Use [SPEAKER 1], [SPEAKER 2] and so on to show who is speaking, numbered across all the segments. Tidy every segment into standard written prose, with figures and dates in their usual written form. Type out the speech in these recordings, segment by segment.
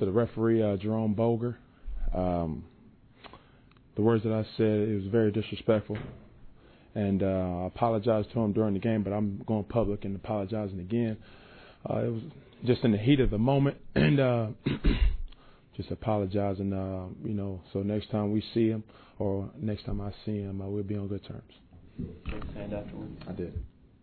[SPEAKER 1] to the referee, Jerome Boger. The words that I said, it was very disrespectful. And I apologized to him during the game, but I'm going public and apologizing again. It was just in the heat of the moment, and just apologizing, so next time we see him or next time I see him, we'll be on good terms.
[SPEAKER 2] And afterwards?
[SPEAKER 1] I did.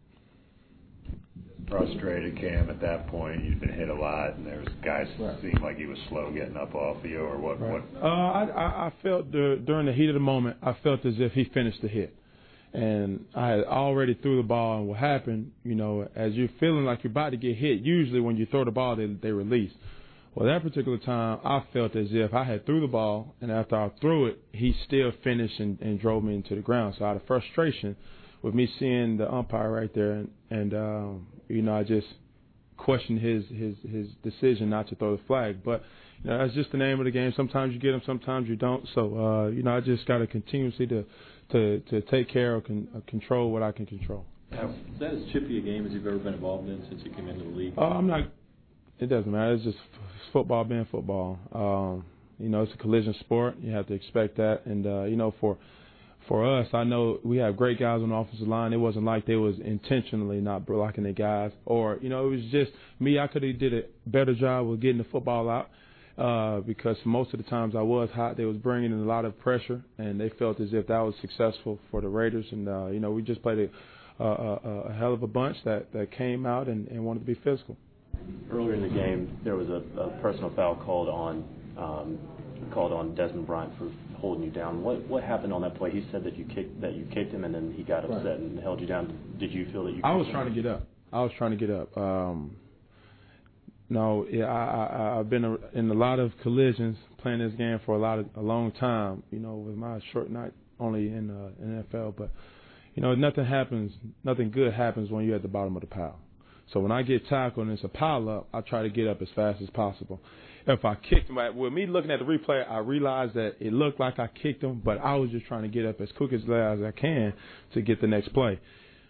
[SPEAKER 3] Frustrated, Cam, at that point. You'd been hit a lot, and there was guys seemed like he was slow getting up off you, or what?
[SPEAKER 1] Right. I felt during the heat of the moment, I felt as if he finished the hit. And I had already threw the ball, and what happened, as you're feeling like you're about to get hit, usually when you throw the ball, they release. Well, that particular time, I felt as if I had threw the ball, and after I threw it, he still finished and drove me into the ground. So out of frustration, with me seeing the umpire right there, and I just questioned his decision not to throw the flag. But that's just the name of the game. Sometimes you get them, sometimes you don't. So I just got to continuously to take care of control what I can control.
[SPEAKER 2] Is that as chippy a game as you've ever been involved in since you came into the league?
[SPEAKER 1] I'm not. It doesn't matter. It's just football being football. It's a collision sport. You have to expect that. And for us, I know we have great guys on the offensive line. It wasn't like they was intentionally not blocking the guys, or it was just me. I could have did a better job with getting the football out because most of the times I was hot. They was bringing in a lot of pressure, and they felt as if that was successful for the Raiders. And we just played a hell of a bunch that came out and wanted to be physical.
[SPEAKER 2] Earlier in the game, there was a personal foul called on Desmond Bryant for holding you down. What happened on that play? He said that you kicked him, and then he got upset and held you down. Did you feel that you?
[SPEAKER 1] I was trying to get up. I've been in a lot of collisions playing this game for a long time. With my short night only in NFL, but nothing good happens when you're at the bottom of the pile. So when I get tackled and it's a pile up, I try to get up as fast as possible. If I kicked him, with me looking at the replay, I realized that it looked like I kicked him, but I was just trying to get up as quick as I can to get the next play.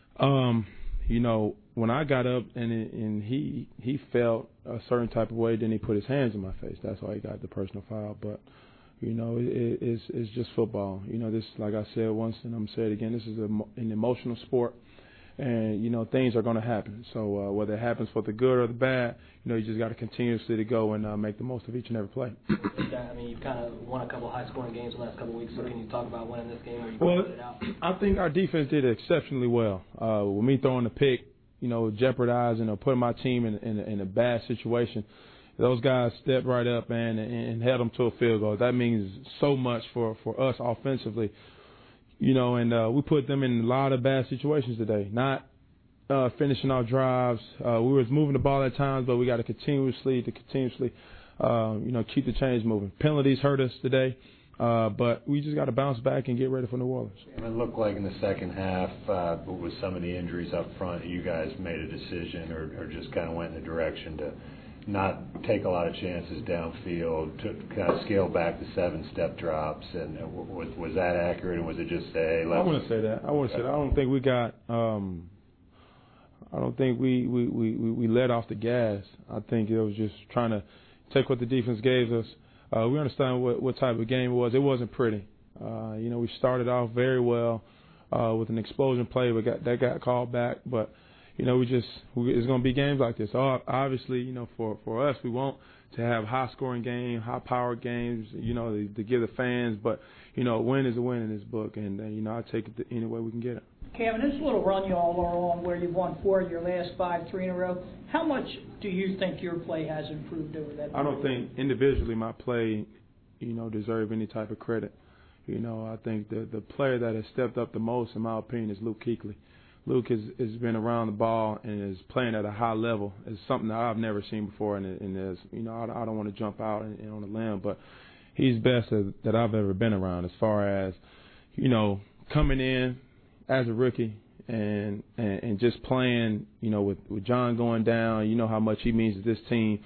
[SPEAKER 1] When I got up and he felt a certain type of way, then he put his hands in my face. That's why he got the personal foul. But it's just football. This, like I said once, and I'm gonna say it again. This is an emotional sport. And, things are going to happen. So whether it happens for the good or the bad, you just got to continuously to go and make the most of each and every play.
[SPEAKER 4] You've kind of won a couple high-scoring games the last couple of weeks, so can you talk about winning this game?
[SPEAKER 1] Well, I think our defense did exceptionally well. With me throwing the pick, jeopardizing or putting my team in a bad situation, those guys stepped right up and held them to a field goal. That means so much for us offensively. And we put them in a lot of bad situations today. Not finishing our drives. We was moving the ball at times, but we got to continuously, keep the chains moving. Penalties hurt us today, but we just got to bounce back and get ready for New Orleans.
[SPEAKER 3] It looked like in the second half, with some of the injuries up front, you guys made a decision or just kind of went in the direction to not take a lot of chances downfield, to kind of scale back the 7-step drops. And was that accurate, and was it just say?
[SPEAKER 1] I wouldn't say that. I don't think we got. I don't think we let off the gas. I think it was just trying to take what the defense gave us. We understand what type of game it was. It wasn't pretty. We started off very well with an explosion play, but that got called back. But it's going to be games like this. Obviously, for us, we want to have high-scoring games, high-powered games, to give the fans. But, a win is a win in this book, and I take it any way we can get it.
[SPEAKER 5] Cam, in this little run you all are on where you've won 4 of your last 5, 3 in a row, how much do you think your play has improved over that period?
[SPEAKER 1] I don't think individually my play, deserve any type of credit. I think the player that has stepped up the most, in my opinion, is Luke Kuechly. Luke has been around the ball and is playing at a high level. It's something that I've never seen before, and I don't want to jump out and on a limb, but he's best that I've ever been around as far as, coming in as a rookie and just playing, with John going down. You know how much he means to this team.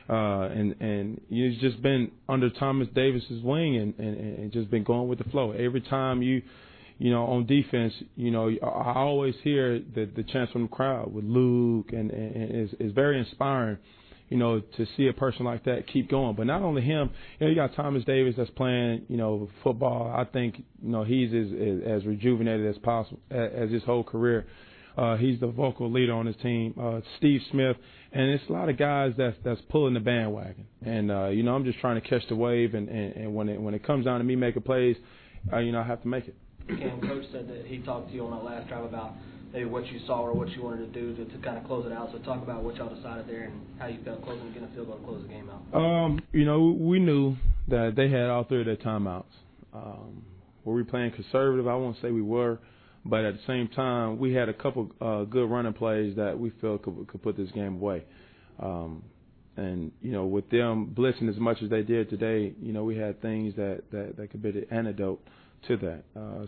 [SPEAKER 1] And he's just been under Thomas Davis's wing and just been going with the flow. Every time on defense, I always hear the chants from the crowd with Luke, and it's very inspiring, you know, to see a person like that keep going. But not only him, you know, you got Thomas Davis that's playing, you know, football. I think, you know, he's as rejuvenated as possible as his whole career. He's the vocal leader on his team. Steve Smith, and it's a lot of guys that's pulling the bandwagon. And you know, I'm just trying to catch the wave. And when it comes down to me making plays, you know, I have to make it.
[SPEAKER 4] Cam, Coach said that he talked to you on that last drive about maybe what you saw or what you wanted to do to kind of close it out. So talk about what y'all decided there and how you felt closing, getting a field goal to close the game out.
[SPEAKER 1] You know, we knew that they had all three of their timeouts. Were we playing conservative? I won't say we were, but at the same time, we had a couple good running plays that we felt could put this game away. And, you know, with them blitzing as much as they did today, you know, we had things that could be the antidote to that.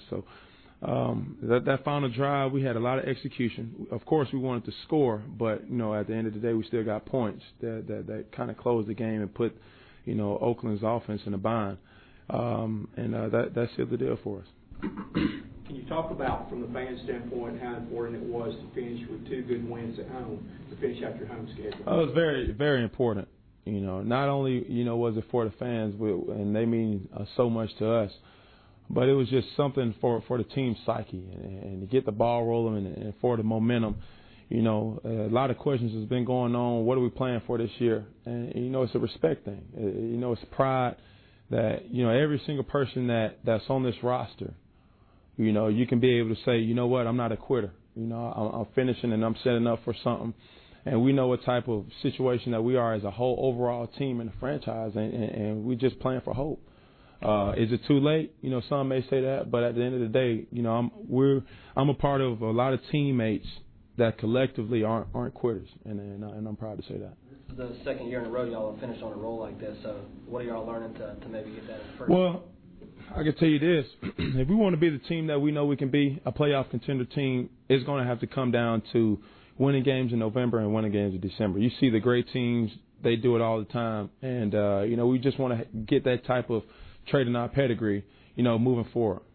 [SPEAKER 1] That final drive, we had a lot of execution. Of course, we wanted to score, but, you know, at the end of the day, we still got points that kind of closed the game and put, you know, Oakland's offense in a bind. That sealed the deal for us.
[SPEAKER 6] Can you talk about, from the fan standpoint, how important it was to finish with 2 good wins at home, to finish out your home schedule?
[SPEAKER 1] It was very, very important. You know, not only, you know, was it for the fans, and they mean so much to us, but it was just something for the team's psyche and to get the ball rolling and for the momentum. You know, a lot of questions has been going on. What are we playing for this year? And you know, it's a respect thing. You know, it's pride that, you know, every single person that's on this roster, you know, you can be able to say, you know what, I'm not a quitter. You know, I'm finishing and I'm setting up for something. And we know what type of situation that we are as a whole overall team in the franchise, and we just playing for hope. Is it too late? You know, some may say that, but at the end of the day, you know, I'm a part of a lot of teammates that collectively aren't quitters, and I'm proud to say that.
[SPEAKER 4] This is the second year in a row y'all have finished on a roll like this. So what are y'all learning to maybe get that in first?
[SPEAKER 1] Well, I can tell you this: if we want to be the team that we know we can be, a playoff contender team, it's going to have to come down to winning games in November and winning games in December. You see the great teams; they do it all the time, and you know, we just want to get that type of trait in our pedigree, you know, moving forward.